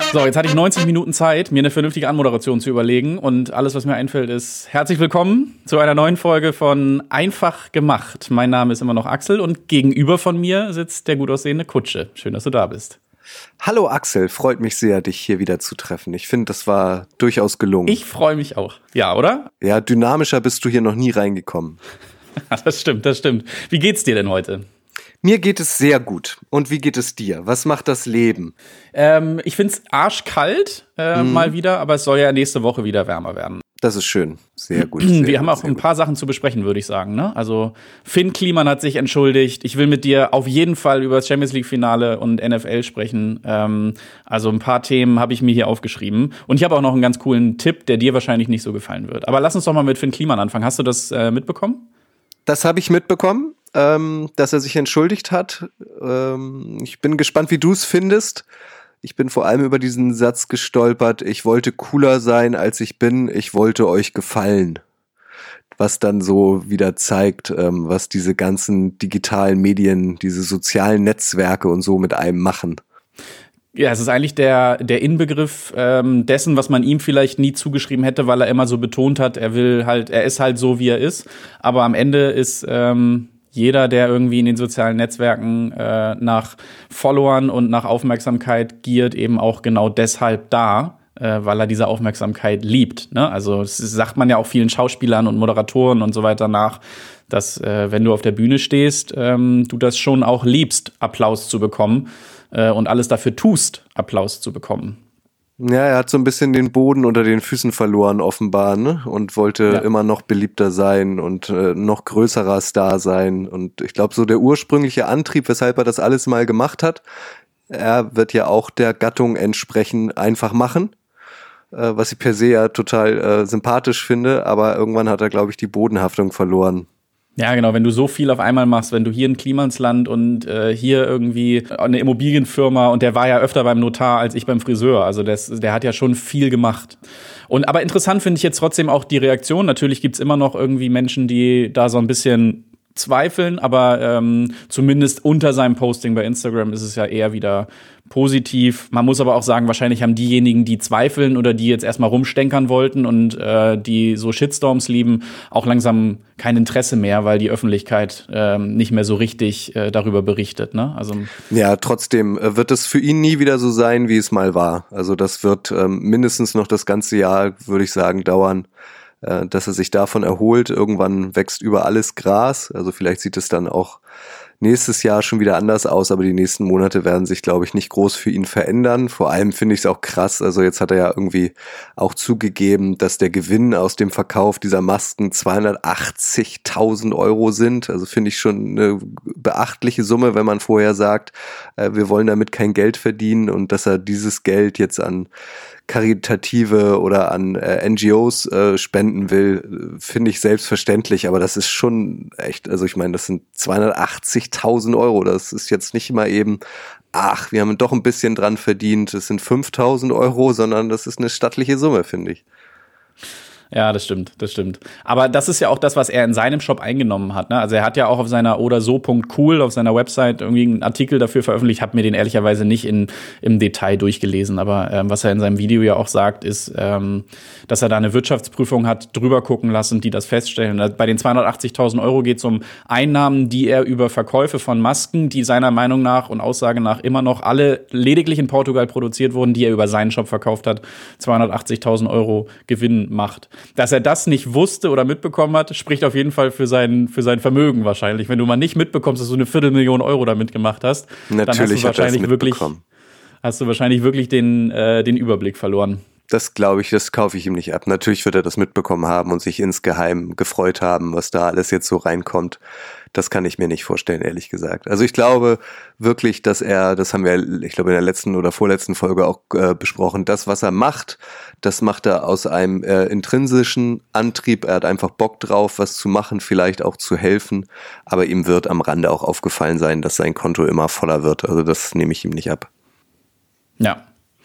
So, jetzt hatte ich 90 Minuten Zeit, mir eine vernünftige Anmoderation zu überlegen. Und alles, was mir einfällt, ist herzlich willkommen zu einer neuen Folge von Einfach gemacht. Mein Name ist immer noch Axel und gegenüber von mir sitzt der gut aussehende Kutsche. Schön, dass du da bist. Hallo Axel, freut mich sehr, dich hier wieder zu treffen. Ich finde, das war durchaus gelungen. Ich freue mich auch. Ja, oder? Ja, dynamischer bist du hier noch nie reingekommen. Das stimmt, das stimmt. Wie geht's dir denn heute? Mir geht es sehr gut. Und wie geht es dir? Was macht das Leben? Ich find's arschkalt mal wieder, aber es soll ja nächste Woche wieder wärmer werden. Das ist schön. Sehr gut. Wir haben auch ein paar Sachen zu besprechen, würde ich sagen. Ne? Also Finn Kliman hat sich entschuldigt. Ich will mit dir auf jeden Fall über das Champions-League-Finale und NFL sprechen. Also ein paar Themen habe ich mir hier aufgeschrieben. Und ich habe auch noch einen ganz coolen Tipp, der dir wahrscheinlich nicht so gefallen wird. Aber lass uns doch mal mit Finn Kliman anfangen. Hast du das mitbekommen? Das habe ich mitbekommen, dass er sich entschuldigt hat. Ich bin gespannt, wie du es findest. Ich bin vor allem über diesen Satz gestolpert: Ich wollte cooler sein, als ich bin. Ich wollte euch gefallen. Was dann so wieder zeigt, was diese ganzen digitalen Medien, diese sozialen Netzwerke und so mit einem machen. Ja, es ist eigentlich der Inbegriff dessen, was man ihm vielleicht nie zugeschrieben hätte, weil er immer so betont hat, er ist halt so, wie er ist. Aber am Ende ist jeder, der irgendwie in den sozialen Netzwerken nach Followern und nach Aufmerksamkeit giert, eben auch genau deshalb da, weil er diese Aufmerksamkeit liebt. Ne? Also das sagt man ja auch vielen Schauspielern und Moderatoren und so weiter nach, dass wenn du auf der Bühne stehst, du das schon auch liebst, Applaus zu bekommen. Und alles dafür tust, Applaus zu bekommen. Ja, er hat so ein bisschen den Boden unter den Füßen verloren, offenbar, ne? Und wollte immer noch beliebter sein und noch größerer Star sein. Und ich glaube, so der ursprüngliche Antrieb, weshalb er das alles mal gemacht hat, er wird ja auch der Gattung entsprechend einfach machen, was ich per se ja total sympathisch finde. Aber irgendwann hat er, glaube ich, die Bodenhaftung verloren. Ja, genau, wenn du so viel auf einmal machst, wenn du hier ein Klimansland und hier irgendwie eine Immobilienfirma, und der war ja öfter beim Notar als ich beim Friseur, also der hat ja schon viel gemacht. Aber interessant finde ich jetzt trotzdem auch die Reaktion. Natürlich gibt's immer noch irgendwie Menschen, die da so ein bisschen zweifeln, aber zumindest unter seinem Posting bei Instagram ist es ja eher wieder positiv. Man muss aber auch sagen, wahrscheinlich haben diejenigen, die zweifeln oder die jetzt erstmal rumstenkern wollten und die so Shitstorms lieben, auch langsam kein Interesse mehr, weil die Öffentlichkeit nicht mehr so richtig darüber berichtet. Ne? Also ja, trotzdem wird es für ihn nie wieder so sein, wie es mal war. Also das wird mindestens noch das ganze Jahr, würde ich sagen, dauern, dass er sich davon erholt. Irgendwann wächst über alles Gras. Also vielleicht sieht es dann auch nächstes Jahr schon wieder anders aus, aber die nächsten Monate werden sich, glaube ich, nicht groß für ihn verändern. Vor allem finde ich es auch krass. Also jetzt hat er ja irgendwie auch zugegeben, dass der Gewinn aus dem Verkauf dieser Masken 280.000 Euro sind. Also finde ich schon eine beachtliche Summe, wenn man vorher sagt, wir wollen damit kein Geld verdienen, und dass er dieses Geld jetzt an Karitative oder an NGOs spenden will, finde ich selbstverständlich, aber das ist schon echt, also ich meine, das sind 280.000 Euro, das ist jetzt nicht mal eben, wir haben doch ein bisschen dran verdient, das sind 5.000 Euro, sondern das ist eine stattliche Summe, finde ich. Ja, das stimmt. Aber das ist ja auch das, was er in seinem Shop eingenommen hat. Ne? Also er hat ja auch auf seiner oderso.cool, auf seiner Website irgendwie einen Artikel dafür veröffentlicht. Ich habe mir den ehrlicherweise nicht im Detail durchgelesen. Aber was er in seinem Video ja auch sagt, ist, dass er da eine Wirtschaftsprüfung hat drüber gucken lassen, die das feststellen. Bei den 280.000 Euro geht es um Einnahmen, die er über Verkäufe von Masken, die seiner Meinung nach und Aussage nach immer noch alle lediglich in Portugal produziert wurden, die er über seinen Shop verkauft hat, 280.000 Euro Gewinn macht. Dass er das nicht wusste oder mitbekommen hat, spricht auf jeden Fall für sein Vermögen wahrscheinlich. Wenn du mal nicht mitbekommst, dass du eine 250.000 Euro damit gemacht hast, natürlich dann hast du wahrscheinlich wirklich den Überblick verloren. Das glaube ich, das kaufe ich ihm nicht ab. Natürlich wird er das mitbekommen haben und sich insgeheim gefreut haben, was da alles jetzt so reinkommt. Das kann ich mir nicht vorstellen, ehrlich gesagt. Also ich glaube wirklich, dass das haben wir, ich glaube, in der letzten oder vorletzten Folge auch besprochen, das, was er macht, das macht er aus einem intrinsischen Antrieb. Er hat einfach Bock drauf, was zu machen, vielleicht auch zu helfen. Aber ihm wird am Rande auch aufgefallen sein, dass sein Konto immer voller wird. Also das nehme ich ihm nicht ab. Ja.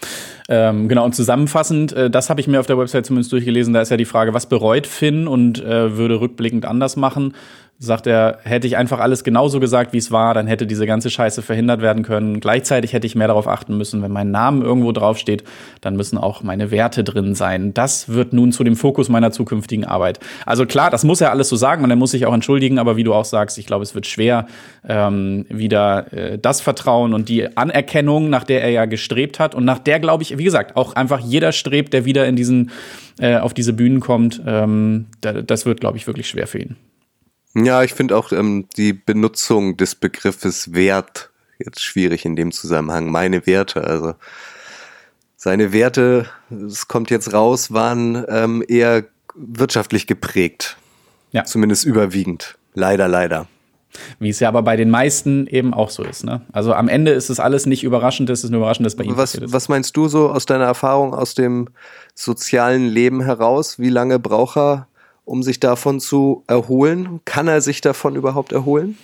Genau, und zusammenfassend, das habe ich mir auf der Website zumindest durchgelesen, da ist ja die Frage, was bereut Finn und würde rückblickend anders machen. sagt er, hätte ich einfach alles genauso gesagt, wie es war, dann hätte diese ganze Scheiße verhindert werden können. Gleichzeitig hätte ich mehr darauf achten müssen, wenn mein Name irgendwo draufsteht, dann müssen auch meine Werte drin sein. Das wird nun zu dem Fokus meiner zukünftigen Arbeit. Also klar, das muss er alles so sagen und er muss sich auch entschuldigen, aber wie du auch sagst, ich glaube, es wird schwer, wieder das Vertrauen und die Anerkennung, nach der er ja gestrebt hat und nach der, glaube ich, wie gesagt, auch einfach jeder strebt, der wieder in auf diese Bühnen kommt. Das wird, glaube ich, wirklich schwer für ihn. Ja, ich finde auch die Benutzung des Begriffes Wert jetzt schwierig in dem Zusammenhang. Meine Werte, also seine Werte, es kommt jetzt raus, waren eher wirtschaftlich geprägt. Ja. Zumindest überwiegend. Leider. Wie es ja aber bei den meisten eben auch so ist, ne? Also am Ende ist es alles nicht überraschend, es ist nur überraschend, dass bei ihm passiert ist. Was meinst du so aus deiner Erfahrung aus dem sozialen Leben heraus? Wie lange braucht er, um sich davon zu erholen? Kann er sich davon überhaupt erholen?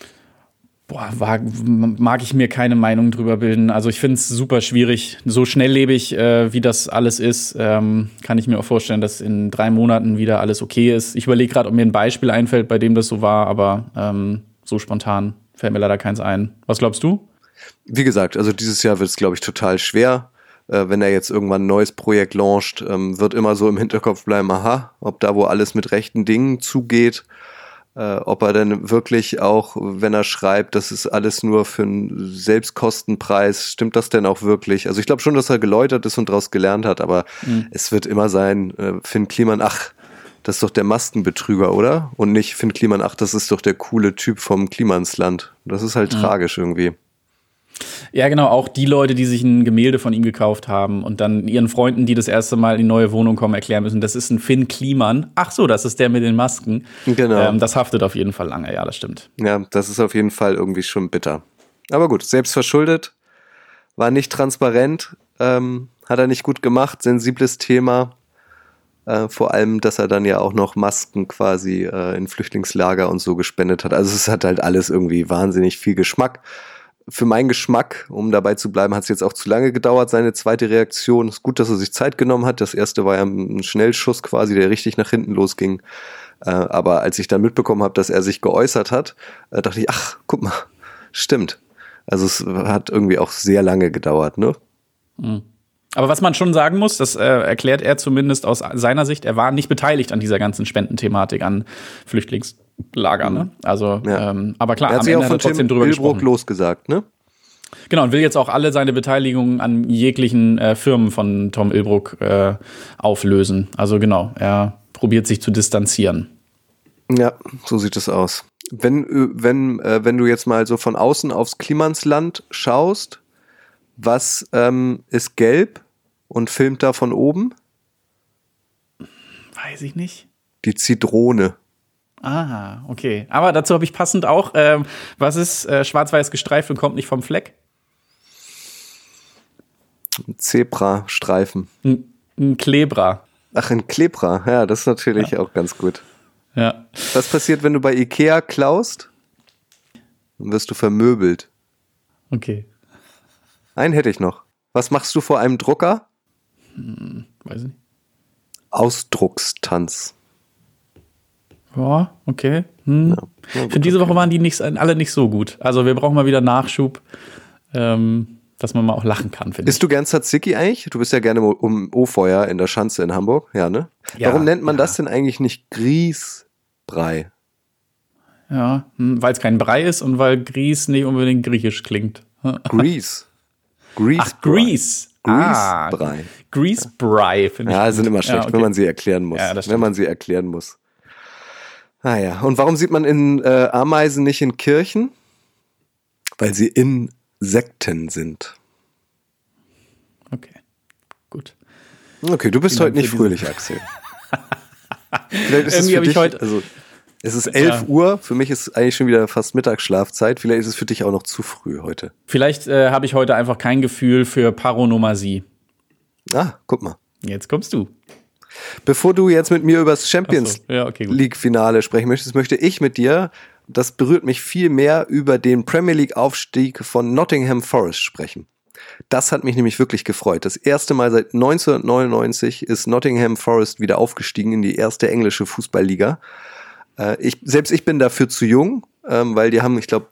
Boah, mag ich mir keine Meinung drüber bilden. Also ich finde es super schwierig. So schnelllebig, wie das alles ist, kann ich mir auch vorstellen, dass in 3 Monaten wieder alles okay ist. Ich überlege gerade, ob mir ein Beispiel einfällt, bei dem das so war, aber so spontan fällt mir leider keins ein. Was glaubst du? Wie gesagt, also dieses Jahr wird es, glaube ich, total schwer. Wenn er jetzt irgendwann ein neues Projekt launcht, wird immer so im Hinterkopf bleiben, aha, ob da wo alles mit rechten Dingen zugeht, ob er denn wirklich auch, wenn er schreibt, das ist alles nur für einen Selbstkostenpreis, stimmt das denn auch wirklich? Also ich glaube schon, dass er geläutert ist und daraus gelernt hat, aber es wird immer sein, Finn Kliman, ach, das ist doch der Maskenbetrüger, oder? Und nicht Finn Kliman, ach, das ist doch der coole Typ vom Klimansland. Das ist halt tragisch irgendwie. Ja, genau, auch die Leute, die sich ein Gemälde von ihm gekauft haben und dann ihren Freunden, die das erste Mal in die neue Wohnung kommen, erklären müssen, das ist ein Finn Kliman. Ach so, das ist der mit den Masken. Genau. Das haftet auf jeden Fall lange, ja, das stimmt. Ja, das ist auf jeden Fall irgendwie schon bitter. Aber gut, selbst verschuldet, war nicht transparent, hat er nicht gut gemacht, sensibles Thema. Vor allem, dass er dann ja auch noch Masken quasi in Flüchtlingslager und so gespendet hat. Also es hat halt alles irgendwie wahnsinnig viel Geschmack. Für meinen Geschmack, um dabei zu bleiben, hat es jetzt auch zu lange gedauert, seine zweite Reaktion. Es ist gut, dass er sich Zeit genommen hat. Das erste war ja ein Schnellschuss quasi, der richtig nach hinten losging. Aber als ich dann mitbekommen habe, dass er sich geäußert hat, dachte ich, ach, guck mal, stimmt. Also es hat irgendwie auch sehr lange gedauert, ne? Mhm. Aber was man schon sagen muss, das erklärt er zumindest aus seiner Sicht, er war nicht beteiligt an dieser ganzen Spendenthematik, an Flüchtlingslager, ne? Also, ja. Aber klar, am Ende hat er trotzdem drüber gesprochen. Losgesagt, ne? Genau, und will jetzt auch alle seine Beteiligungen an jeglichen Firmen von Tom Ilbruck auflösen. Also genau, er probiert sich zu distanzieren. Ja, so sieht es aus. Wenn du jetzt mal so von außen aufs Klimansland schaust, was ist gelb und filmt da von oben? Weiß ich nicht. Die Zitrone. Ah, okay. Aber dazu habe ich passend auch, was ist schwarz-weiß gestreift und kommt nicht vom Fleck? Ein Zebrastreifen. Ein Klebra. Ach, ein Klebra. Ja, das ist natürlich auch ganz gut. Ja. Was passiert, wenn du bei Ikea klaust? Dann wirst du vermöbelt. Okay. Einen hätte ich noch. Was machst du vor einem Drucker? Weiß nicht. Ausdruckstanz. Ja, okay. Ja, ich finde, diese Woche waren die alle nicht so gut. Also wir brauchen mal wieder Nachschub, dass man mal auch lachen kann, finde ich. Isst du gern Tzatziki eigentlich? Du bist ja gerne um O-Feuer in der Schanze in Hamburg, ja, ne? Ja, warum nennt man das denn eigentlich nicht Grießbrei? Ja, weil es kein Brei ist und weil Grieß nicht unbedingt griechisch klingt. Grease. Ach, Grease. Grease-Brei. Grease-Brei, finde ich. Ja, sind immer schlecht, okay. wenn man sie erklären muss. Ja, wenn man sie erklären muss. Ah ja, und warum sieht man Ameisen nicht in Kirchen? Weil sie Insekten sind. Okay, gut. Okay, du bist heute nicht fröhlich, Axel. Vielleicht ist es für dich, also es ist 11 Uhr, für mich ist eigentlich schon wieder fast Mittagsschlafzeit. Vielleicht ist es für dich auch noch zu früh heute. Vielleicht habe ich heute einfach kein Gefühl für Paronomasie. Ah, guck mal. Jetzt kommst du. Bevor du jetzt mit mir über das Champions League-Finale sprechen möchtest, möchte ich mit dir, das berührt mich viel mehr, über den Premier League-Aufstieg von Nottingham Forest sprechen. Das hat mich nämlich wirklich gefreut. Das erste Mal seit 1999 ist Nottingham Forest wieder aufgestiegen in die erste englische Fußballliga. Selbst ich bin dafür zu jung, weil die haben, ich glaube,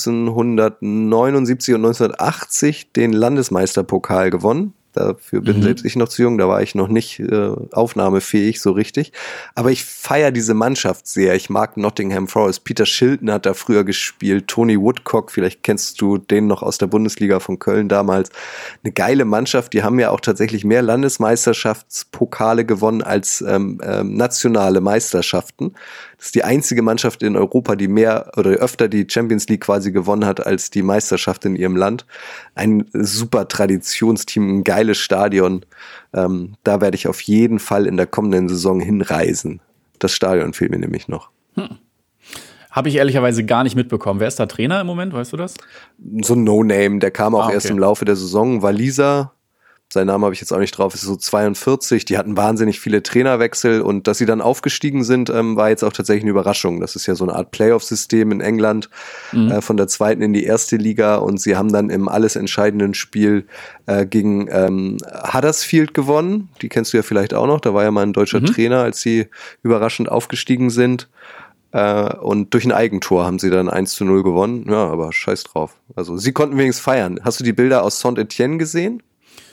1979 und 1980 den Landesmeisterpokal gewonnen. Dafür bin selbst ich noch zu jung, da war ich noch nicht aufnahmefähig so richtig. Aber ich feiere diese Mannschaft sehr. Ich mag Nottingham Forest. Peter Shilton hat da früher gespielt. Tony Woodcock, vielleicht kennst du den noch aus der Bundesliga von Köln damals. Eine geile Mannschaft. Die haben ja auch tatsächlich mehr Landesmeisterschaftspokale gewonnen als nationale Meisterschaften. Das ist die einzige Mannschaft in Europa, die mehr oder öfter die Champions League quasi gewonnen hat als die Meisterschaft in ihrem Land. Ein super Traditionsteam, ein geiles Stadion. Da werde ich auf jeden Fall in der kommenden Saison hinreisen. Das Stadion fehlt mir nämlich noch. Habe ich ehrlicherweise gar nicht mitbekommen. Wer ist da Trainer im Moment, weißt du das? So ein No-Name, der kam auch erst im Laufe der Saison. Waliser, sein Name habe ich jetzt auch nicht drauf, ist so 42. Die hatten wahnsinnig viele Trainerwechsel und dass sie dann aufgestiegen sind, war jetzt auch tatsächlich eine Überraschung. Das ist ja so eine Art Playoff-System in England, von der zweiten in die erste Liga, und sie haben dann im alles entscheidenden Spiel gegen Huddersfield gewonnen. Die kennst du ja vielleicht auch noch, da war ja mal ein deutscher Trainer, als sie überraschend aufgestiegen sind. Und durch ein Eigentor haben sie dann 1-0 gewonnen. Ja, aber scheiß drauf. Also sie konnten wenigstens feiern. Hast du die Bilder aus Saint-Étienne gesehen?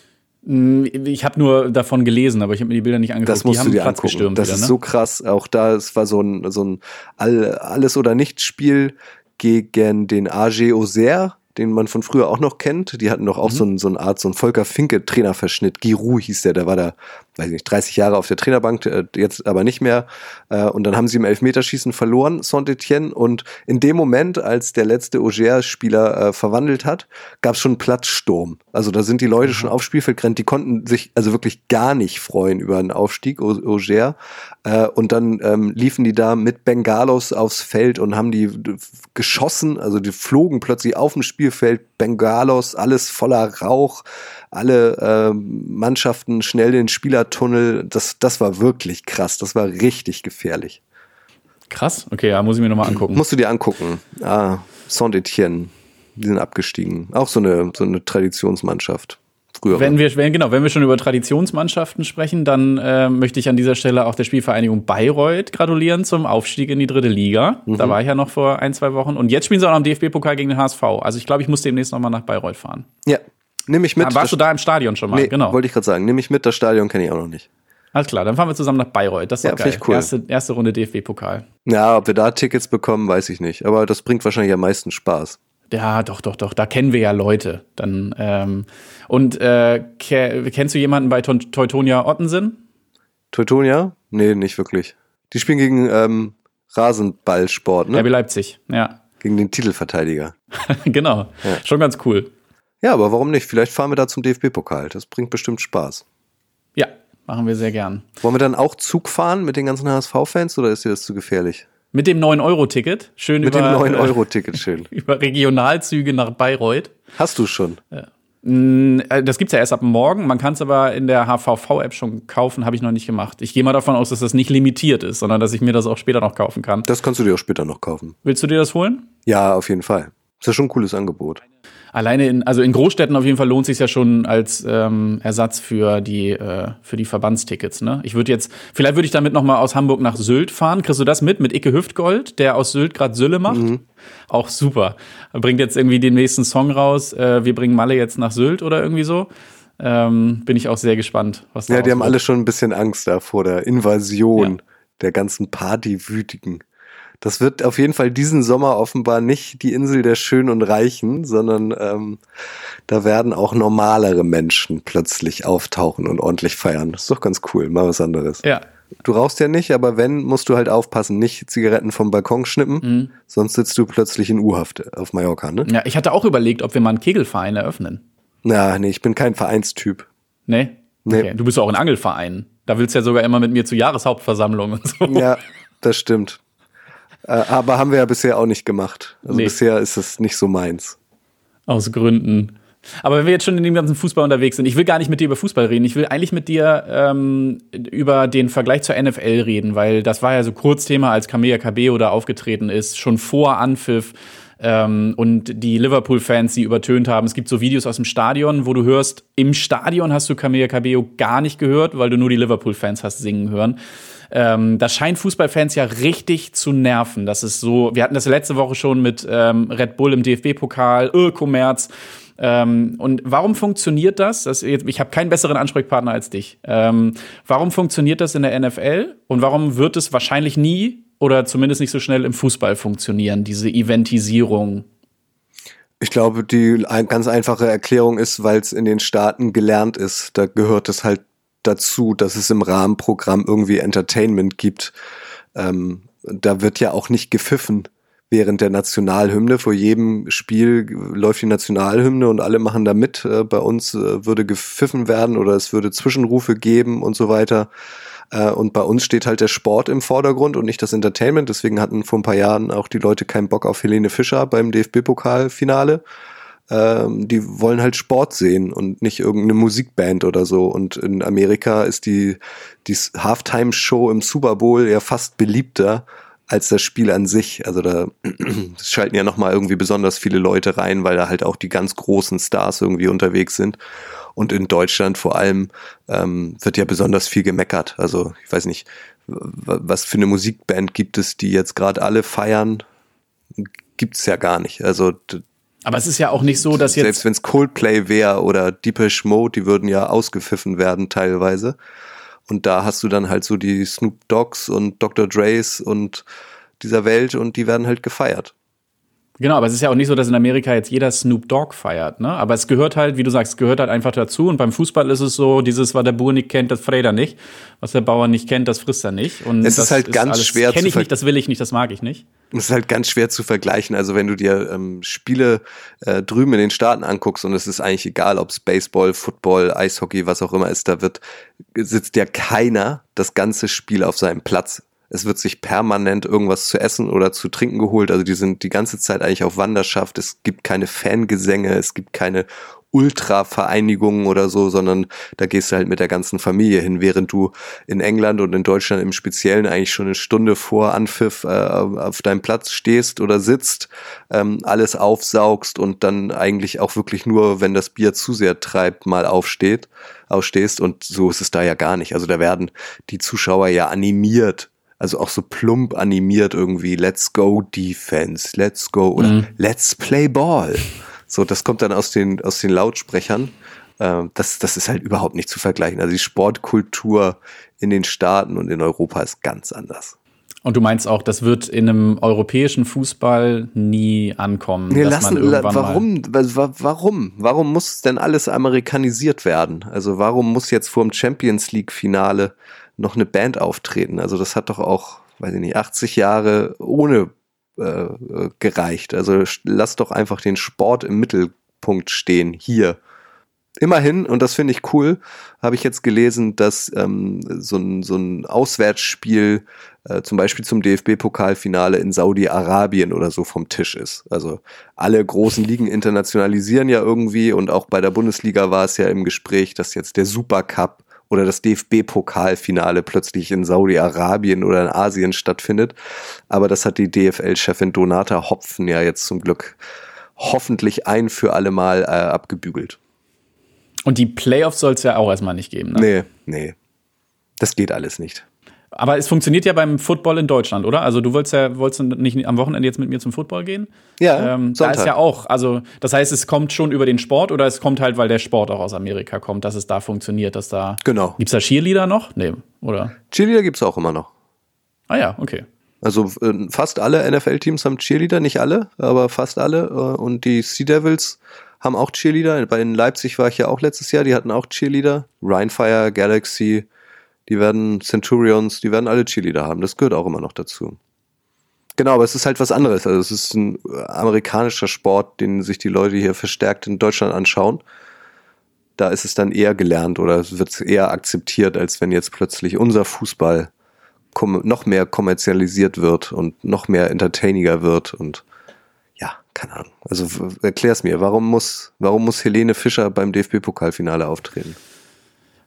Ich habe nur davon gelesen, aber ich habe mir die Bilder nicht angeguckt. Das musst du dir angucken. Das ist so krass. Auch da, es war so ein Alles- oder Nichts-Spiel gegen den AG Auxerre, den man von früher auch noch kennt. Die hatten doch auch so eine Art, so ein Volker Finke-Trainerverschnitt. Giroud hieß der war da, weiß ich nicht, 30 Jahre auf der Trainerbank, jetzt aber nicht mehr. Und dann haben sie im Elfmeterschießen verloren, Saint-Étienne. Und in dem Moment, als der letzte Auxerre-Spieler verwandelt hat, gab es schon einen Platzsturm. Also da sind die Leute schon aufs Spielfeld gerannt. Die konnten sich also wirklich gar nicht freuen über einen Aufstieg, Auxerre. Und dann liefen die da mit Bengalos aufs Feld und haben die geschossen. Also die flogen plötzlich auf dem Spielfeld, Bengalos, alles voller Rauch. Alle Mannschaften schnell den Spielertunnel. Das war wirklich krass. Das war richtig gefährlich. Krass? Okay, ja, muss ich mir nochmal angucken. Musst du dir angucken. Saint-Étienne. Die sind abgestiegen. Auch so eine Traditionsmannschaft. Früher. Wenn wir schon über Traditionsmannschaften sprechen, dann möchte ich an dieser Stelle auch der Spielvereinigung Bayreuth gratulieren zum Aufstieg in die 3. Liga. Da war ich ja noch vor 1-2 Wochen. Und jetzt spielen sie auch noch im DFB-Pokal gegen den HSV. Also ich glaube, ich muss demnächst nochmal nach Bayreuth fahren. Ja, nehme ich mit. Warst du da im Stadion schon mal? Nee, genau. Wollte ich gerade sagen. Nehme ich mit, das Stadion kenne ich auch noch nicht. Alles klar, dann fahren wir zusammen nach Bayreuth. Das ist doch geil. Cool. Erste Runde DFB-Pokal. Ja, ob wir da Tickets bekommen, weiß ich nicht. Aber das bringt wahrscheinlich am meisten Spaß. Ja, doch. Da kennen wir ja Leute. Dann, kennst du jemanden bei Teutonia Ottensen? Teutonia? Nee, nicht wirklich. Die spielen gegen Rasenballsport, ne? RB Leipzig, ja. Gegen den Titelverteidiger. Genau, ja. Schon ganz cool. Ja, aber warum nicht? Vielleicht fahren wir da zum DFB-Pokal. Das bringt bestimmt Spaß. Ja, machen wir sehr gern. Wollen wir dann auch Zug fahren mit den ganzen HSV-Fans oder ist dir das zu gefährlich? Mit dem 9-Euro-Ticket. Schön mit über, dem 9-Euro-Ticket, schön. Über Regionalzüge nach Bayreuth. Hast du schon? Ja. Das gibt's ja erst ab morgen. Man kann es aber in der HVV-App schon kaufen, habe ich noch nicht gemacht. Ich gehe mal davon aus, dass das nicht limitiert ist, sondern dass ich mir das auch später noch kaufen kann. Das kannst du dir auch später noch kaufen. Willst du dir das holen? Ja, auf jeden Fall. Das ist ja schon ein cooles Angebot. Alleine in Großstädten auf jeden Fall lohnt es sich ja schon als Ersatz für die Verbandstickets. Ne? Vielleicht würde ich damit noch mal aus Hamburg nach Sylt fahren. Kriegst du das mit Icke Hüftgold, der aus Sylt gerade Sylle macht? Auch super. Er bringt jetzt irgendwie den nächsten Song raus. Wir bringen Malle jetzt nach Sylt oder irgendwie so. Bin ich auch sehr gespannt, was da die haben alle schon ein bisschen Angst da vor der Invasion der ganzen Partywütigen. Das wird auf jeden Fall diesen Sommer offenbar nicht die Insel der Schönen und Reichen, sondern da werden auch normalere Menschen plötzlich auftauchen und ordentlich feiern. Das ist doch ganz cool, mal was anderes. Ja. Du rauchst ja nicht, aber wenn, musst du halt aufpassen, nicht Zigaretten vom Balkon schnippen, sonst sitzt du plötzlich in U-Haft auf Mallorca, ne? Ja, ich hatte auch überlegt, ob wir mal einen Kegelverein eröffnen. Nee, ich bin kein Vereinstyp. Nee? Okay. Du bist ja auch ein Angelverein. Da willst du ja sogar immer mit mir zur Jahreshauptversammlung und so. Ja, das stimmt. Aber haben wir ja bisher auch nicht gemacht. Also bisher ist es nicht so meins. Aus Gründen. Aber wenn wir jetzt schon in dem ganzen Fußball unterwegs sind, ich will gar nicht mit dir über Fußball reden. Ich will eigentlich mit dir über den Vergleich zur NFL reden, weil das war ja so Kurzthema, als Kamea Cabello da aufgetreten ist, schon vor Anpfiff. und die Liverpool-Fans, die übertönt haben. Es gibt so Videos aus dem Stadion, wo du hörst, im Stadion hast du Camila Cabello gar nicht gehört, weil du nur die Liverpool-Fans hast singen hören. Das scheint Fußballfans ja richtig zu nerven. Das ist so, wir hatten das letzte Woche schon mit Red Bull im DFB-Pokal, Kommerz. Und warum funktioniert das? Ich habe keinen besseren Ansprechpartner als dich. Warum funktioniert das in der NFL? Und warum wird es wahrscheinlich nie oder zumindest nicht so schnell im Fußball funktionieren, diese Eventisierung? Ich glaube, die ganz einfache Erklärung ist, weil es in den Staaten gelernt ist. Da gehört es halt dazu, dass es im Rahmenprogramm irgendwie Entertainment gibt. Da wird ja auch nicht gepfiffen während der Nationalhymne. Vor jedem Spiel läuft die Nationalhymne und alle machen da mit. Bei uns würde gepfiffen werden oder es würde Zwischenrufe geben und so weiter. Und bei uns steht halt der Sport im Vordergrund und nicht das Entertainment. Deswegen hatten vor ein paar Jahren auch die Leute keinen Bock auf Helene Fischer beim DFB-Pokalfinale. Die wollen halt Sport sehen und nicht irgendeine Musikband oder so. Und in Amerika ist die Halftime-Show im Super Bowl ja fast beliebter als das Spiel an sich. Also da schalten ja nochmal irgendwie besonders viele Leute rein, weil da halt auch die ganz großen Stars irgendwie unterwegs sind. Und in Deutschland vor allem wird ja besonders viel gemeckert. Also ich weiß nicht, was für eine Musikband gibt es, die jetzt gerade alle feiern? Gibt's ja gar nicht. Also aber es ist ja auch nicht so, dass jetzt selbst wenn es Coldplay wäre oder Depeche Mode, die würden ja ausgepfiffen werden teilweise. Und da hast du dann halt so die Snoop Dogs und Dr. Dre's und dieser Welt und die werden halt gefeiert. Genau, aber es ist ja auch nicht so, dass in Amerika jetzt jeder Snoop Dogg feiert, ne? Aber es gehört halt, wie du sagst, es gehört halt einfach dazu. Und beim Fußball ist es so, dieses, was der Bauer nicht kennt, das frisst er nicht. Was der Bauer nicht kennt, das frisst er nicht. Und es ist halt ganz schwer. Kenne ich nicht, das will ich nicht, das mag ich nicht. Es ist halt ganz schwer zu vergleichen. Also wenn du dir Spiele drüben in den Staaten anguckst und es ist eigentlich egal, ob es Baseball, Football, Eishockey, was auch immer ist, sitzt ja keiner das ganze Spiel auf seinem Platz. Es wird sich permanent irgendwas zu essen oder zu trinken geholt. Also die sind die ganze Zeit eigentlich auf Wanderschaft. Es gibt keine Fangesänge, es gibt keine Ultra-Vereinigungen oder so, sondern da gehst du halt mit der ganzen Familie hin, während du in England und in Deutschland im Speziellen eigentlich schon eine Stunde vor Anpfiff auf deinem Platz stehst oder sitzt, alles aufsaugst und dann eigentlich auch wirklich nur, wenn das Bier zu sehr treibt, mal aufstehst. Und so ist es da ja gar nicht. Also da werden die Zuschauer ja animiert. Also auch so plump animiert irgendwie, let's go Defense, let's go oder let's play Ball. So, das kommt dann aus den Lautsprechern. Das ist halt überhaupt nicht zu vergleichen. Also die Sportkultur in den Staaten und in Europa ist ganz anders. Und du meinst auch, das wird in einem europäischen Fußball nie ankommen. Warum muss denn alles amerikanisiert werden? Also warum muss jetzt vor dem Champions League Finale noch eine Band auftreten? Also das hat doch auch, weiß ich nicht, 80 Jahre ohne gereicht. Also lass doch einfach den Sport im Mittelpunkt stehen, hier. Immerhin, und das finde ich cool, habe ich jetzt gelesen, dass so ein Auswärtsspiel zum Beispiel zum DFB-Pokalfinale in Saudi-Arabien oder so vom Tisch ist. Also alle großen Ligen internationalisieren ja irgendwie und auch bei der Bundesliga war es ja im Gespräch, dass jetzt der Supercup oder das DFB-Pokalfinale plötzlich in Saudi-Arabien oder in Asien stattfindet. Aber das hat die DFL-Chefin Donata Hopfen ja jetzt zum Glück hoffentlich ein für alle Mal abgebügelt. Und die Playoffs soll es ja auch erstmal nicht geben, ne? Nee. Das geht alles nicht. Aber es funktioniert ja beim Football in Deutschland, oder? Also du wolltest nicht am Wochenende jetzt mit mir zum Football gehen? Ja, da ist ja auch, also das heißt, es kommt schon über den Sport oder es kommt halt, weil der Sport auch aus Amerika kommt, dass es da funktioniert, dass da... Genau. Gibt's da Cheerleader noch? Nee, oder? Cheerleader gibt's auch immer noch. Ah ja, okay. Also fast alle NFL-Teams haben Cheerleader, nicht alle, aber fast alle. Und die Sea Devils haben auch Cheerleader. Bei Leipzig war ich ja auch letztes Jahr, die hatten auch Cheerleader. Rheinfire, Galaxy, Centurions, die werden alle Cheerleader haben. Das gehört auch immer noch dazu. Genau, aber es ist halt was anderes. Also es ist ein amerikanischer Sport, den sich die Leute hier verstärkt in Deutschland anschauen. Da ist es dann eher gelernt oder es wird eher akzeptiert, als wenn jetzt plötzlich unser Fußball noch mehr kommerzialisiert wird und noch mehr entertainiger wird und ja, keine Ahnung. Also erklär's mir, warum muss Helene Fischer beim DFB-Pokalfinale auftreten?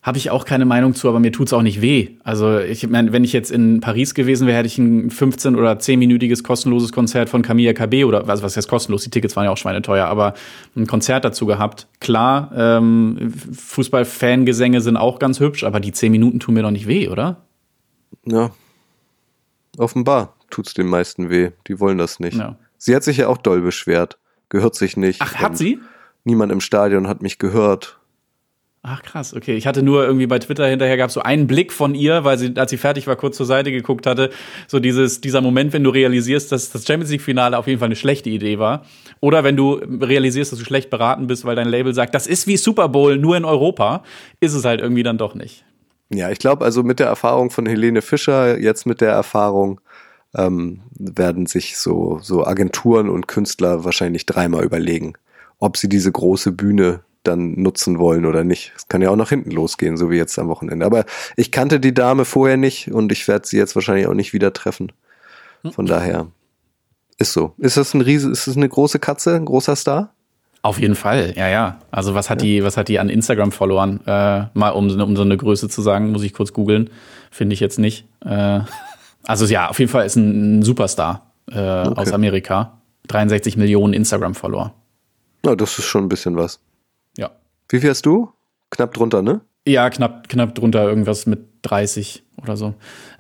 Habe ich auch keine Meinung zu, aber mir tut's auch nicht weh. Also ich meine, wenn ich jetzt in Paris gewesen wäre, hätte ich ein 15- oder 10-minütiges kostenloses Konzert von Camilla Cabello oder was heißt kostenlos, die Tickets waren ja auch schweineteuer, aber ein Konzert dazu gehabt. Klar, Fußball-Fangesänge sind auch ganz hübsch, aber die 10 Minuten tun mir doch nicht weh, oder? Ja, offenbar tut's den meisten weh. Die wollen das nicht. Ja. Sie hat sich ja auch doll beschwert. Gehört sich nicht. Ach, hat sie? Niemand im Stadion hat mich gehört. Ach krass, okay. Ich hatte nur irgendwie bei Twitter hinterher gab es so einen Blick von ihr, weil sie, als sie fertig war, kurz zur Seite geguckt hatte. So dieser Moment, wenn du realisierst, dass das Champions League-Finale auf jeden Fall eine schlechte Idee war. Oder wenn du realisierst, dass du schlecht beraten bist, weil dein Label sagt, das ist wie Super Bowl, nur in Europa, ist es halt irgendwie dann doch nicht. Ja, ich glaube also mit der Erfahrung von Helene Fischer, jetzt mit der Erfahrung, werden sich so Agenturen und Künstler wahrscheinlich dreimal überlegen, ob sie diese große Bühne dann nutzen wollen oder nicht. Es kann ja auch nach hinten losgehen, so wie jetzt am Wochenende. Aber ich kannte die Dame vorher nicht und ich werde sie jetzt wahrscheinlich auch nicht wieder treffen. Von daher ist so. Ist das eine große Katze, ein großer Star? Auf jeden Fall, ja. Also was hat die an Instagram verloren? Mal um so eine Größe zu sagen, muss ich kurz googeln. Finde ich jetzt nicht. Also ja, auf jeden Fall ist ein Superstar aus Amerika. 63 Millionen Instagram-Follower. Na, das ist schon ein bisschen was. Ja. Wie viel hast du? Knapp drunter, ne? Ja, knapp drunter, irgendwas mit 30 oder so.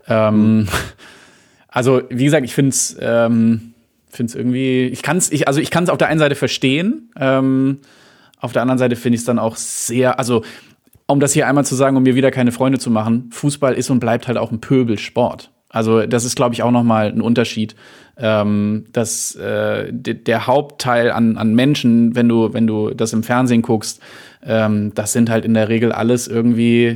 Also, wie gesagt, ich finde es irgendwie, ich kann es auf der einen Seite verstehen, auf der anderen Seite finde ich es dann auch sehr, also, um das hier einmal zu sagen, um mir wieder keine Freunde zu machen, Fußball ist und bleibt halt auch ein Pöbelsport. Also das ist, glaube ich, auch nochmal ein Unterschied, dass der Hauptteil an Menschen, wenn du das im Fernsehen guckst, das sind halt in der Regel alles irgendwie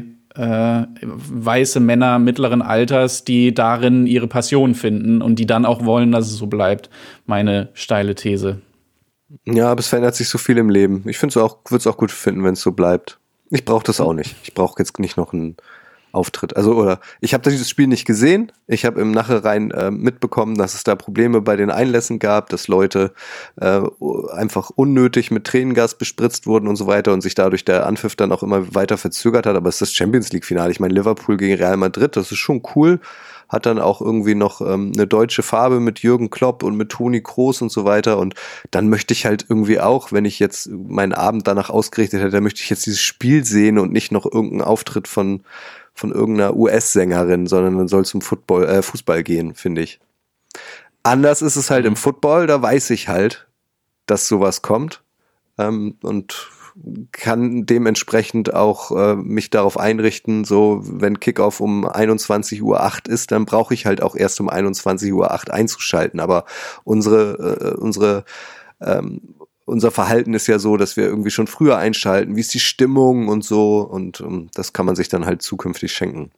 weiße Männer mittleren Alters, die darin ihre Passion finden und die dann auch wollen, dass es so bleibt. Meine steile These. Ja, aber es verändert sich so viel im Leben. Ich würde es auch gut finden, wenn es so bleibt. Ich brauche das auch nicht. Ich brauche jetzt nicht noch einen Auftritt. Ich habe dieses Spiel nicht gesehen. Ich habe im Nachhinein mitbekommen, dass es da Probleme bei den Einlässen gab, dass Leute einfach unnötig mit Tränengas bespritzt wurden und so weiter und sich dadurch der Anpfiff dann auch immer weiter verzögert hat. Aber es ist das Champions League-Finale. Ich meine, Liverpool gegen Real Madrid, das ist schon cool. Hat dann auch irgendwie noch eine deutsche Farbe mit Jürgen Klopp und mit Toni Kroos und so weiter. Und dann möchte ich halt irgendwie auch, wenn ich jetzt meinen Abend danach ausgerichtet hätte, dann möchte ich jetzt dieses Spiel sehen und nicht noch irgendeinen Auftritt von irgendeiner US-Sängerin, sondern dann soll es um Fußball gehen, finde ich. Anders ist es halt im Football, da weiß ich halt, dass sowas kommt und kann dementsprechend auch mich darauf einrichten, so wenn Kickoff um 21:08 Uhr ist, dann brauche ich halt auch erst um 21:08 Uhr einzuschalten, aber unser Verhalten ist ja so, dass wir irgendwie schon früher einschalten, wie ist die Stimmung und so und das kann man sich dann halt zukünftig schenken.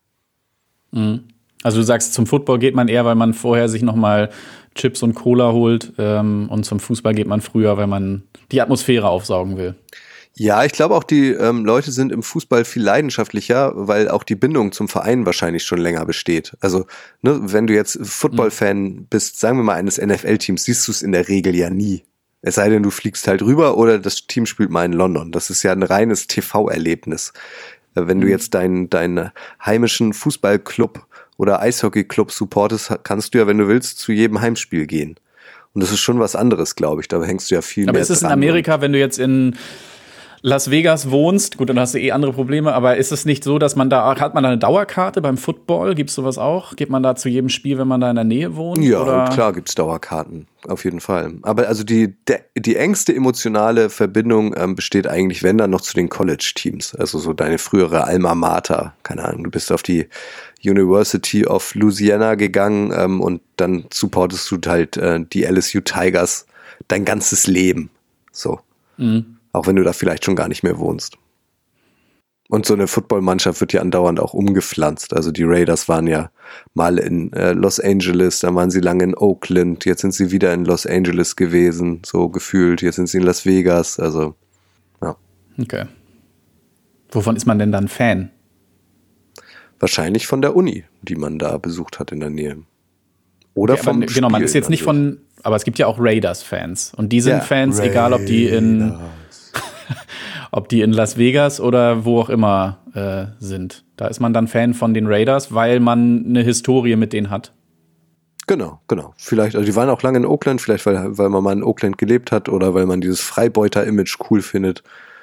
Also du sagst, zum Football geht man eher, weil man vorher sich nochmal Chips und Cola holt und zum Fußball geht man früher, weil man die Atmosphäre aufsaugen will. Ja, ich glaube auch die Leute sind im Fußball viel leidenschaftlicher, weil auch die Bindung zum Verein wahrscheinlich schon länger besteht. Also ne, wenn du jetzt Football-Fan bist, sagen wir mal eines NFL-Teams, siehst du es in der Regel ja nie. Es sei denn, du fliegst halt rüber oder das Team spielt mal in London. Das ist ja ein reines TV-Erlebnis. Wenn du jetzt deinen heimischen Fußballclub oder Eishockeyclub supportest, kannst du ja, wenn du willst, zu jedem Heimspiel gehen. Und das ist schon was anderes, glaube ich. Da hängst du ja viel mehr dran. Aber ist es in Amerika, wenn du jetzt in Las Vegas wohnst, gut, dann hast du andere Probleme, aber ist es nicht so, dass hat man da eine Dauerkarte beim Football? Gibt's sowas auch? Geht man da zu jedem Spiel, wenn man da in der Nähe wohnt? Ja, oder? Klar gibt's Dauerkarten, auf jeden Fall. Aber also die engste emotionale Verbindung besteht eigentlich, wenn dann noch zu den College-Teams. Also so deine frühere Alma Mater, keine Ahnung, du bist auf die University of Louisiana gegangen und dann supportest du halt die LSU Tigers dein ganzes Leben. So. Auch wenn du da vielleicht schon gar nicht mehr wohnst. Und so eine Footballmannschaft wird ja andauernd auch umgepflanzt. Also die Raiders waren ja mal in Los Angeles, dann waren sie lange in Oakland, jetzt sind sie wieder in Los Angeles gewesen, so gefühlt. Jetzt sind sie in Las Vegas, also ja. Okay. Wovon ist man denn dann Fan? Wahrscheinlich von der Uni, die man da besucht hat in der Nähe. Oder vom Spiel. Genau, man ist jetzt nicht von, aber es gibt ja auch Raiders-Fans. Und die sind Fans, egal ob die in Las Vegas oder wo auch immer sind. Da ist man dann Fan von den Raiders, weil man eine Historie mit denen hat. Genau. Vielleicht, also die waren auch lange in Oakland, vielleicht weil man mal in Oakland gelebt hat oder weil man dieses Freibeuter-Image cool findet.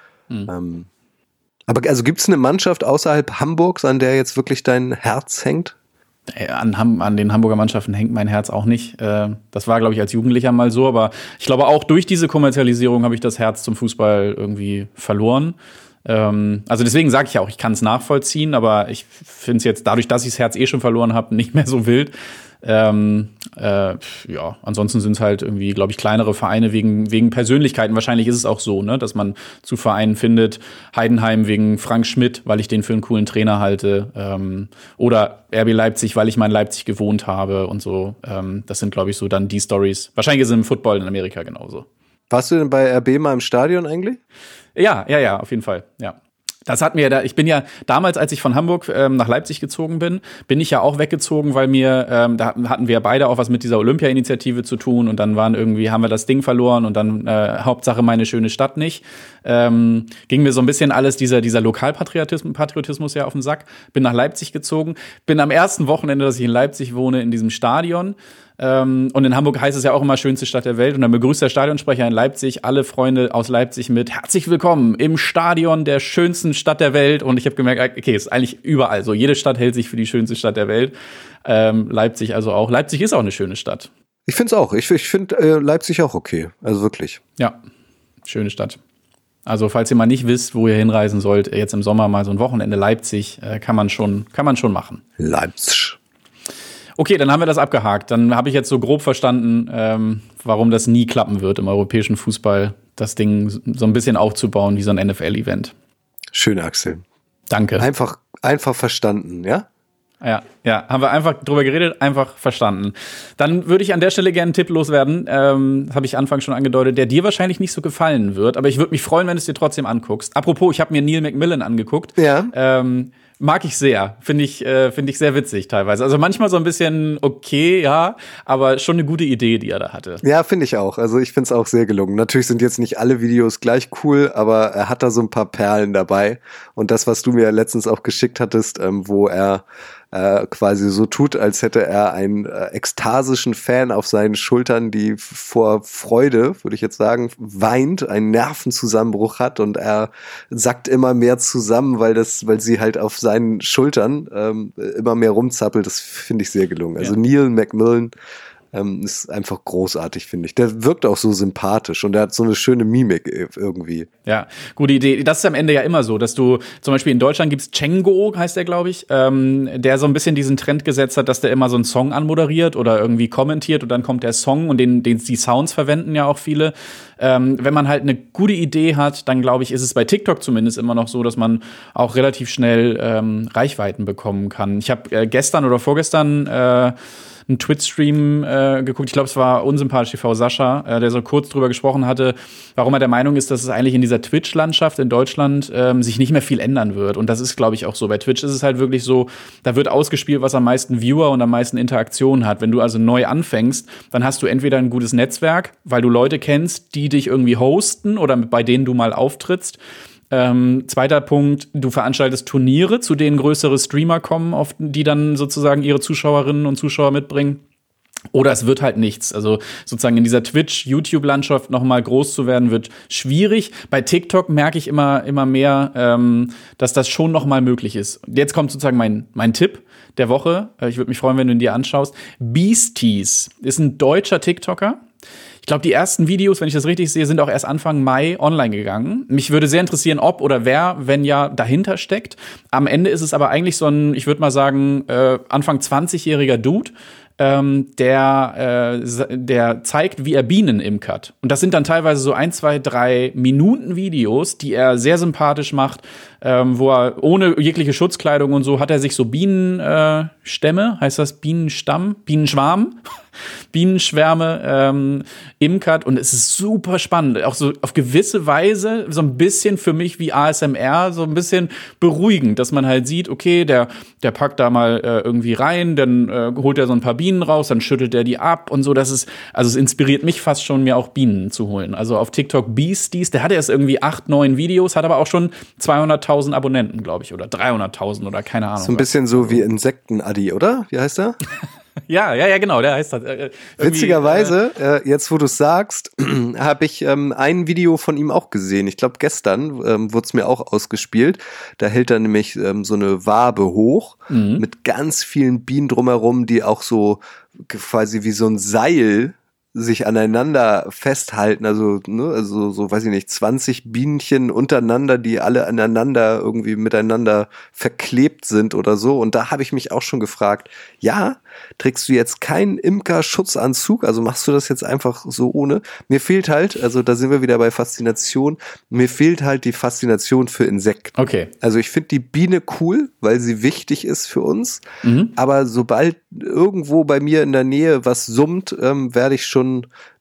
Aber also gibt es eine Mannschaft außerhalb Hamburgs, an der jetzt wirklich dein Herz hängt? An den Hamburger Mannschaften hängt mein Herz auch nicht. Das war, glaube ich, als Jugendlicher mal so, aber ich glaube, auch durch diese Kommerzialisierung habe ich das Herz zum Fußball irgendwie verloren. Also deswegen sage ich ja auch, ich kann es nachvollziehen, aber ich finde es jetzt, dadurch, dass ich das Herz schon verloren habe, nicht mehr so wild. Ansonsten sind es halt irgendwie, glaube ich, kleinere Vereine wegen Persönlichkeiten. Wahrscheinlich ist es auch so, ne, dass man zu Vereinen findet. Heidenheim wegen Frank Schmidt, weil ich den für einen coolen Trainer halte. Oder RB Leipzig, weil ich mal in Leipzig gewohnt habe und so. Das sind, glaube ich, so dann die Stories. Wahrscheinlich ist es im Football in Amerika genauso. Warst du denn bei RB mal im Stadion eigentlich? Ja, auf jeden Fall, ja. Das hat mir ich bin ja damals, als ich von Hamburg nach Leipzig gezogen bin ich ja auch weggezogen, weil da hatten wir beide auch was mit dieser Olympia-Initiative zu tun und dann haben wir das Ding verloren und dann Hauptsache meine schöne Stadt nicht. Ging mir so ein bisschen alles dieser Lokalpatriotismus ja auf den Sack. Bin nach Leipzig gezogen, bin am ersten Wochenende, dass ich in Leipzig wohne, in diesem Stadion. Und in Hamburg heißt es ja auch immer schönste Stadt der Welt. Und dann begrüßt der Stadionsprecher in Leipzig alle Freunde aus Leipzig mit herzlich willkommen im Stadion der schönsten Stadt der Welt. Und ich habe gemerkt, okay, ist eigentlich überall so. Jede Stadt hält sich für die schönste Stadt der Welt. Leipzig also auch. Leipzig ist auch eine schöne Stadt. Ich finde es auch. Ich finde Leipzig auch okay. Also wirklich. Ja, schöne Stadt. Also falls ihr mal nicht wisst, wo ihr hinreisen sollt, jetzt im Sommer mal so ein Wochenende Leipzig, kann man schon machen. Leipzig. Okay, dann haben wir das abgehakt. Dann habe ich jetzt so grob verstanden, warum das nie klappen wird im europäischen Fußball, das Ding so ein bisschen aufzubauen wie so ein NFL-Event. Schön, Axel. Danke. Einfach verstanden, ja? Ja, haben wir einfach drüber geredet, einfach verstanden. Dann würde ich an der Stelle gerne einen Tipp loswerden, habe ich anfangs schon angedeutet, der dir wahrscheinlich nicht so gefallen wird, aber ich würde mich freuen, wenn du es dir trotzdem anguckst. Apropos, ich habe mir Neil McMillan angeguckt. Ja. Mag ich sehr. Finde ich sehr witzig teilweise. Also manchmal so ein bisschen okay, ja, aber schon eine gute Idee, die er da hatte. Ja, finde ich auch. Also ich finde es auch sehr gelungen. Natürlich sind jetzt nicht alle Videos gleich cool, aber er hat da so ein paar Perlen dabei. Und das, was du mir letztens auch geschickt hattest, wo er quasi so tut, als hätte er einen ekstasischen Fan auf seinen Schultern, die vor Freude, würde ich jetzt sagen, weint, einen Nervenzusammenbruch hat und er sackt immer mehr zusammen, weil sie halt auf seinen Schultern immer mehr rumzappelt. Das finde ich sehr gelungen. Also Neil McMillan ist einfach großartig, finde ich. Der wirkt auch so sympathisch und der hat so eine schöne Mimik irgendwie. Ja, gute Idee. Das ist am Ende ja immer so, dass du, zum Beispiel in Deutschland gibt's Cengo, heißt der, glaube ich, der so ein bisschen diesen Trend gesetzt hat, dass der immer so einen Song anmoderiert oder irgendwie kommentiert und dann kommt der Song und den die Sounds verwenden ja auch viele. Wenn man halt eine gute Idee hat, dann glaube ich, ist es bei TikTok zumindest immer noch so, dass man auch relativ schnell Reichweiten bekommen kann. Ich habe gestern oder vorgestern einen Twitch-Stream geguckt. Ich glaube, es war Unsympathisch TV Sascha, der so kurz drüber gesprochen hatte, warum er der Meinung ist, dass es eigentlich in dieser Twitch-Landschaft in Deutschland sich nicht mehr viel ändern wird. Und das ist, glaube ich, auch so. Bei Twitch ist es halt wirklich so, da wird ausgespielt, was am meisten Viewer und am meisten Interaktion hat. Wenn du also neu anfängst, dann hast du entweder ein gutes Netzwerk, weil du Leute kennst, die dich irgendwie hosten oder bei denen du mal auftrittst. Zweiter Punkt, du veranstaltest Turniere, zu denen größere Streamer kommen, die dann sozusagen ihre Zuschauerinnen und Zuschauer mitbringen. Oder es wird halt nichts. Also sozusagen in dieser Twitch-YouTube-Landschaft noch mal groß zu werden, wird schwierig. Bei TikTok merke ich immer mehr, dass das schon noch mal möglich ist. Jetzt kommt sozusagen mein Tipp der Woche. Ich würde mich freuen, wenn du ihn dir anschaust. Beasties ist ein deutscher TikToker. Ich glaube, die ersten Videos, wenn ich das richtig sehe, sind auch erst Anfang Mai online gegangen. Mich würde sehr interessieren, ob oder wer, wenn ja, dahinter steckt. Am Ende ist es aber eigentlich so ein, ich würde mal sagen, Anfang 20-jähriger Dude, der zeigt, wie er Bienen imkert. Und das sind dann teilweise so 1, 2, 3 Minuten Videos, die er sehr sympathisch macht, wo er ohne jegliche Schutzkleidung und so hat er sich so Bienenstämme, heißt das Bienenstamm, Bienenschwarm, Bienenschwärme imkert und es ist super spannend. Auch so auf gewisse Weise so ein bisschen für mich wie ASMR, so ein bisschen beruhigend, dass man halt sieht, okay, der packt da mal irgendwie rein, dann holt er so ein paar Bienen raus, dann schüttelt er die ab und so. Also es inspiriert mich fast schon, mir auch Bienen zu holen. Also auf TikTok Beasties, der hatte erst irgendwie 8, 9 Videos, hat aber auch schon 200.000 Abonnenten, glaube ich, oder 300.000 oder keine Ahnung. So ein bisschen so wie Insekten-Adi, oder? Wie heißt er? Ja, genau, der heißt das. Witzigerweise, jetzt wo du es sagst, habe ich ein Video von ihm auch gesehen. Ich glaube, gestern wurde es mir auch ausgespielt. Da hält er nämlich so eine Wabe hoch mit ganz vielen Bienen drumherum, die auch so quasi wie so ein Seil sich aneinander festhalten, also so weiß ich nicht, 20 Bienchen untereinander, die alle aneinander irgendwie miteinander verklebt sind oder so. Und da habe ich mich auch schon gefragt, ja, trägst du jetzt keinen Imkerschutzanzug, also machst du das jetzt einfach so ohne? Mir fehlt halt, also da sind wir wieder bei Faszination, mir fehlt halt die Faszination für Insekten. Okay. Also ich finde die Biene cool, weil sie wichtig ist für uns, aber sobald irgendwo bei mir in der Nähe was summt, werde ich schon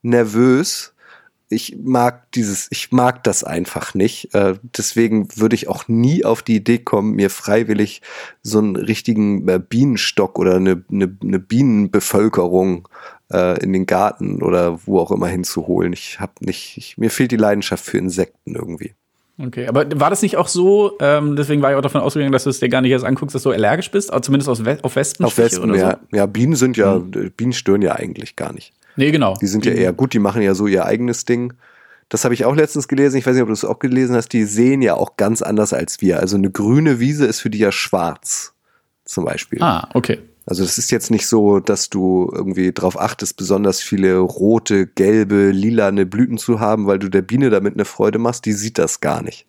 nervös. Ich mag das einfach nicht. Deswegen würde ich auch nie auf die Idee kommen, mir freiwillig so einen richtigen Bienenstock oder eine Bienenbevölkerung in den Garten oder wo auch immer hinzuholen. Mir fehlt die Leidenschaft für Insekten irgendwie. Okay, aber war das nicht auch so, deswegen war ich auch davon ausgegangen, dass du es dir gar nicht erst anguckst, dass du allergisch bist, aber zumindest auf Wespen? Auf Wespen, oder so? Ja, Bienen sind ja, Bienen stören ja eigentlich gar nicht. Nee, genau. Die sind ja eher gut, die machen ja so ihr eigenes Ding. Das habe ich auch letztens gelesen, ich weiß nicht, ob du es auch gelesen hast, die sehen ja auch ganz anders als wir. Also eine grüne Wiese ist für die ja schwarz, zum Beispiel. Ah, okay. Also das ist jetzt nicht so, dass du irgendwie drauf achtest, besonders viele rote, gelbe, lilane Blüten zu haben, weil du der Biene damit eine Freude machst, die sieht das gar nicht.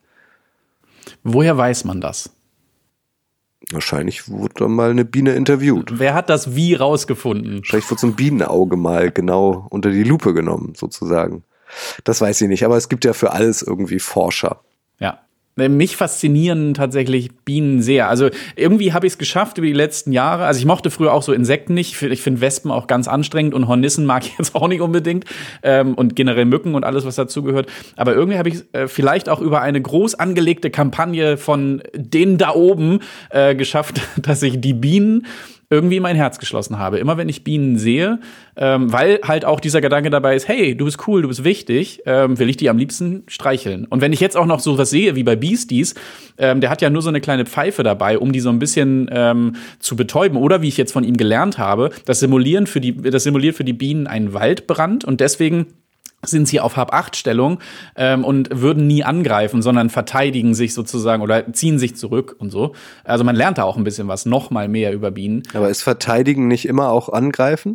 Woher weiß man das? Wahrscheinlich wurde da mal eine Biene interviewt. Wer hat das wie rausgefunden? Wahrscheinlich wurde so ein Bienenauge mal genau unter die Lupe genommen, sozusagen. Das weiß ich nicht, aber es gibt ja für alles irgendwie Forscher. Ja. Mich faszinieren tatsächlich Bienen sehr. Also irgendwie habe ich es geschafft über die letzten Jahre. Also ich mochte früher auch so Insekten nicht. Ich finde Wespen auch ganz anstrengend und Hornissen mag ich jetzt auch nicht unbedingt. Und generell Mücken und alles, was dazugehört. Aber irgendwie habe ich es vielleicht auch über eine groß angelegte Kampagne von denen da oben geschafft, dass ich die Bienen irgendwie mein Herz geschlossen habe. Immer wenn ich Bienen sehe, weil halt auch dieser Gedanke dabei ist, hey, du bist cool, du bist wichtig, will ich die am liebsten streicheln. Und wenn ich jetzt auch noch so was sehe wie bei Beasties, der hat ja nur so eine kleine Pfeife dabei, um die so ein bisschen zu betäuben. Oder wie ich jetzt von ihm gelernt habe, das simuliert für die Bienen einen Waldbrand und deswegen sind sie auf Hab-8-Stellung und würden nie angreifen, sondern verteidigen sich sozusagen oder ziehen sich zurück und so. Also man lernt da auch ein bisschen was, noch mal mehr über Bienen. Aber ist Verteidigen nicht immer auch Angreifen?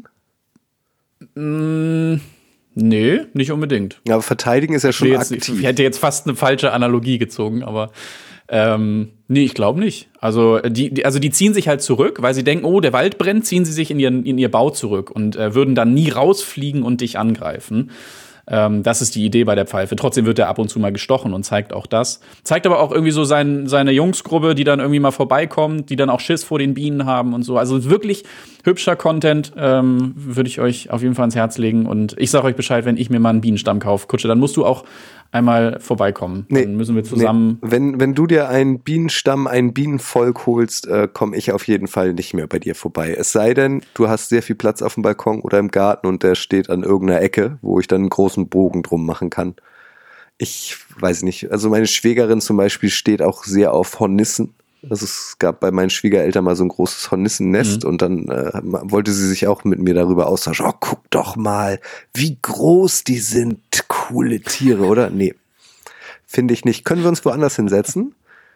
Nee, nicht unbedingt. Ja, aber Verteidigen ist ja schon aktiv. Ich hätte jetzt fast eine falsche Analogie gezogen, aber nee, ich glaube nicht. Also die ziehen sich halt zurück, weil sie denken, oh, der Wald brennt, ziehen sie sich in ihr Bau zurück und würden dann nie rausfliegen und dich angreifen. Das ist die Idee bei der Pfeife. Trotzdem wird er ab und zu mal gestochen und zeigt auch das. Zeigt aber auch irgendwie so seine Jungsgruppe, die dann irgendwie mal vorbeikommt, die dann auch Schiss vor den Bienen haben und so. Also wirklich hübscher Content, würde ich euch auf jeden Fall ans Herz legen. Und ich sage euch Bescheid, wenn ich mir mal einen Bienenstamm kaufe. Kutsche, dann musst du auch einmal vorbeikommen. Dann müssen wir zusammen. Nee. Wenn du dir einen Bienenstamm, ein Bienenvolk holst, komme ich auf jeden Fall nicht mehr bei dir vorbei. Es sei denn, du hast sehr viel Platz auf dem Balkon oder im Garten und der steht an irgendeiner Ecke, wo ich dann einen großen Bogen drum machen kann. Ich weiß nicht. Also meine Schwägerin zum Beispiel steht auch sehr auf Hornissen. Also es gab bei meinen Schwiegereltern mal so ein großes Hornissennest und dann wollte sie sich auch mit mir darüber austauschen. Oh, guck doch mal, wie groß die sind. Coole Tiere, oder? Nee, finde ich nicht. Können wir uns woanders hinsetzen?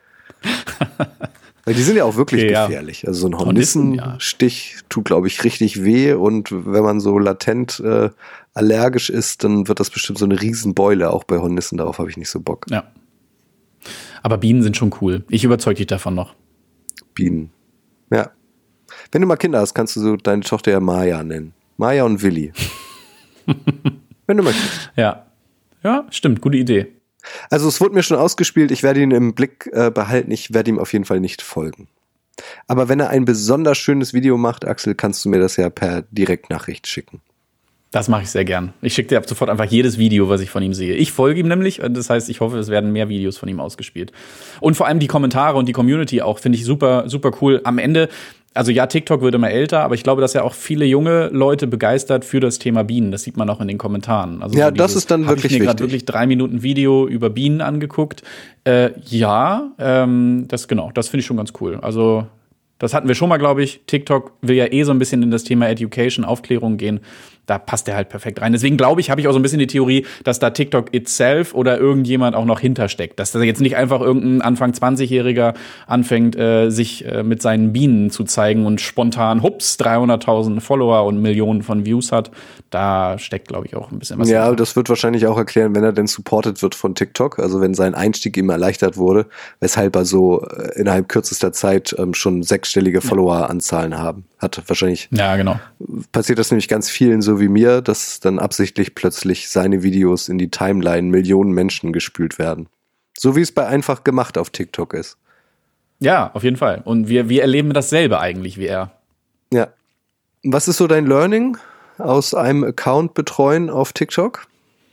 Weil die sind ja auch wirklich gefährlich. Also so ein Hornissenstich tut, glaube ich, richtig weh und wenn man so latent allergisch ist, dann wird das bestimmt so eine Riesenbeule, auch bei Hornissen. Darauf habe ich nicht so Bock. Ja. Aber Bienen sind schon cool. Ich überzeuge dich davon noch. Bienen. Ja. Wenn du mal Kinder hast, kannst du so deine Tochter ja Maya nennen. Maya und Willi. Wenn du möchtest. Ja. Ja, stimmt. Gute Idee. Also es wurde mir schon ausgespielt. Ich werde ihn im Blick behalten. Ich werde ihm auf jeden Fall nicht folgen. Aber wenn er ein besonders schönes Video macht, Axel, kannst du mir das ja per Direktnachricht schicken. Das mache ich sehr gern. Ich schicke dir ab sofort einfach jedes Video, was ich von ihm sehe. Ich folge ihm nämlich, das heißt, ich hoffe, es werden mehr Videos von ihm ausgespielt. Und vor allem die Kommentare und die Community auch, finde ich super, super cool. Am Ende, also ja, TikTok wird immer älter, aber ich glaube, dass er auch viele junge Leute begeistert für das Thema Bienen. Das sieht man auch in den Kommentaren. Also ja, so das ist dann wirklich wichtig. Ich habe mir gerade wirklich 3 Minuten Video über Bienen angeguckt. Das finde ich schon ganz cool. Also das hatten wir schon mal, glaube ich. TikTok will ja so ein bisschen in das Thema Education, Aufklärung gehen. Da passt der halt perfekt rein. Deswegen glaube ich, habe ich auch so ein bisschen die Theorie, dass da TikTok itself oder irgendjemand auch noch hintersteckt. Dass da jetzt nicht einfach irgendein Anfang 20-Jähriger anfängt, sich mit seinen Bienen zu zeigen und spontan, 300.000 Follower und Millionen von Views hat. Da steckt, glaube ich, auch ein bisschen was. Ja, hinter. Das wird wahrscheinlich auch erklären, wenn er denn supported wird von TikTok. Also wenn sein Einstieg ihm erleichtert wurde, weshalb er so innerhalb kürzester Zeit schon 6-stellige Follower-Anzahlen hat. Wahrscheinlich. Ja, genau. Passiert das nämlich ganz vielen so wie mir, dass dann absichtlich plötzlich seine Videos in die Timeline Millionen Menschen gespült werden. So wie es bei Einfach gemacht auf TikTok ist. Ja, auf jeden Fall. Und wir erleben dasselbe eigentlich wie er. Ja. Was ist so dein Learning aus einem Account betreuen auf TikTok?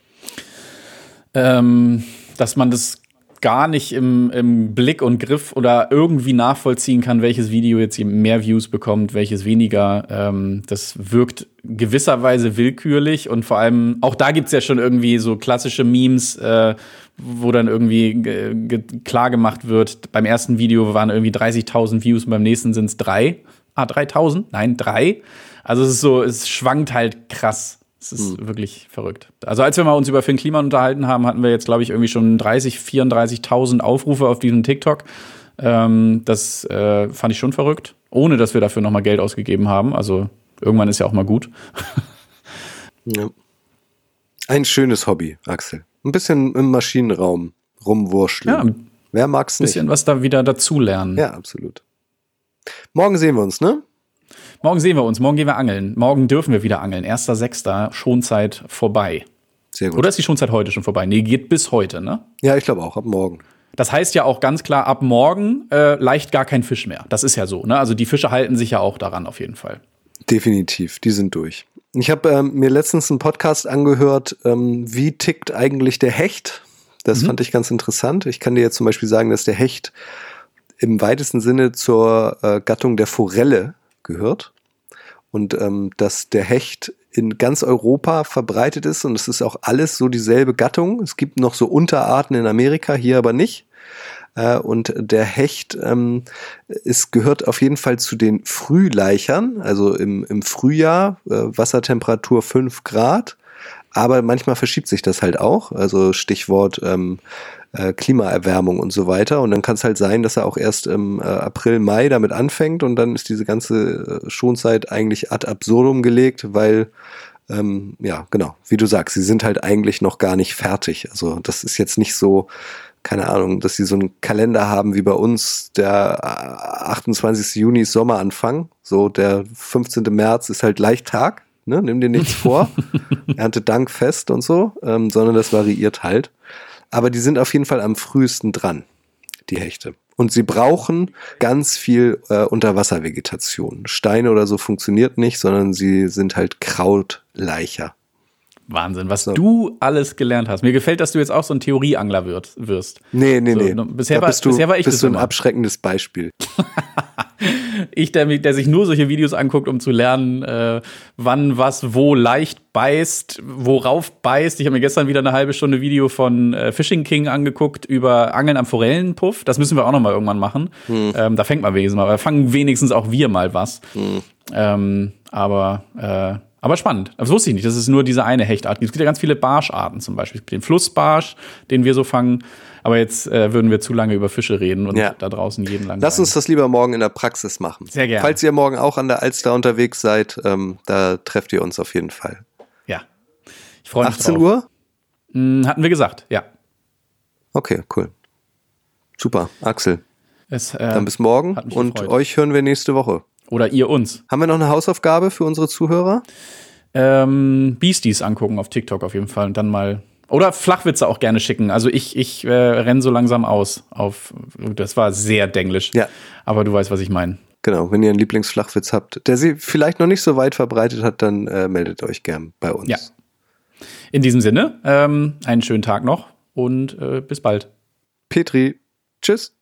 Dass man das gar nicht im Blick und Griff oder irgendwie nachvollziehen kann, welches Video jetzt mehr Views bekommt, welches weniger. Das wirkt gewisserweise willkürlich und vor allem, auch da gibt's ja schon irgendwie so klassische Memes, wo dann irgendwie klar gemacht wird, beim ersten Video waren irgendwie 30.000 Views und beim nächsten sind's 3. 3.000? Nein, 3. Also es schwankt halt krass. Es ist wirklich verrückt. Also als wir mal uns über Finn Kliman unterhalten haben, hatten wir jetzt, glaube ich, irgendwie schon 34.000 Aufrufe auf diesen TikTok. Das fand ich schon verrückt, ohne dass wir dafür nochmal Geld ausgegeben haben. Also irgendwann ist ja auch mal gut. Ja. Ein schönes Hobby, Axel. Ein bisschen im Maschinenraum rumwurschteln. Ja, wer mag's nicht? Ein bisschen was da wieder dazulernen. Ja, absolut. Morgen sehen wir uns, ne? Morgen sehen wir uns, morgen gehen wir angeln. Morgen dürfen wir wieder angeln. 1.6. Schonzeit vorbei. Sehr gut. Oder ist die Schonzeit heute schon vorbei? Nee, geht bis heute, ne? Ja, ich glaube auch, ab morgen. Das heißt ja auch ganz klar, ab morgen leicht gar kein Fisch mehr. Das ist ja so, ne? Also die Fische halten sich ja auch daran auf jeden Fall. Definitiv, die sind durch. Ich habe mir letztens einen Podcast angehört, wie tickt eigentlich der Hecht? Das fand ich ganz interessant. Ich kann dir jetzt zum Beispiel sagen, dass der Hecht im weitesten Sinne zur Gattung der Forelle gehört und dass der Hecht in ganz Europa verbreitet ist und es ist auch alles so dieselbe Gattung. Es gibt noch so Unterarten in Amerika, hier aber nicht. Und der Hecht gehört auf jeden Fall zu den Frühlaichern, also im Frühjahr, Wassertemperatur 5 Grad. Aber manchmal verschiebt sich das halt auch, also Stichwort Klimaerwärmung und so weiter. Und dann kann es halt sein, dass er auch erst im April, Mai damit anfängt und dann ist diese ganze Schonzeit eigentlich ad absurdum gelegt, weil, ja, genau, wie du sagst, sie sind halt eigentlich noch gar nicht fertig. Also das ist jetzt nicht so, keine Ahnung, dass sie so einen Kalender haben wie bei uns, der 28. Juni ist Sommeranfang, so der 15. März ist halt Leichttag. Ne, nimm dir nichts vor, Erntedankfest und so, sondern das variiert halt. Aber die sind auf jeden Fall am frühesten dran, die Hechte. Und sie brauchen ganz viel Unterwasservegetation. Steine oder so funktioniert nicht, sondern sie sind halt Krautleicher. Wahnsinn, was du alles gelernt hast. Mir gefällt, dass du jetzt auch so ein Theorieangler wirst. Nee. Bisher war ich bist du ein abschreckendes Beispiel. Ich, der sich nur solche Videos anguckt, um zu lernen, wann was wo leicht beißt, worauf beißt. Ich habe mir gestern wieder eine halbe Stunde Video von Fishing King angeguckt über Angeln am Forellenpuff. Das müssen wir auch noch mal irgendwann machen. Da fängt man wenigstens mal. Da fangen wenigstens auch wir mal was. Aber spannend. Das wusste ich nicht. Das ist nur diese eine Hechtart. Es gibt ja ganz viele Barscharten zum Beispiel. Es gibt den Flussbarsch, den wir so fangen. Aber jetzt würden wir zu lange über Fische reden und da draußen jeden lang. Lass uns das lieber morgen in der Praxis machen. Sehr gerne. Falls ihr morgen auch an der Alster unterwegs seid, da trefft ihr uns auf jeden Fall. Ja. Ich freue mich 18 drauf. Uhr? Hatten wir gesagt, ja. Okay, cool. Super, Axel. Dann bis morgen und gefreut. Euch hören wir nächste Woche. Oder ihr uns. Haben wir noch eine Hausaufgabe für unsere Zuhörer? Beasties angucken auf TikTok auf jeden Fall und dann mal. Oder Flachwitze auch gerne schicken. Also ich renne so langsam aus. Das war sehr denglisch. Ja. Aber du weißt, was ich meine. Genau, wenn ihr einen Lieblingsflachwitz habt, der sie vielleicht noch nicht so weit verbreitet hat, dann meldet euch gern bei uns. Ja. In diesem Sinne, einen schönen Tag noch und bis bald. Petri, tschüss.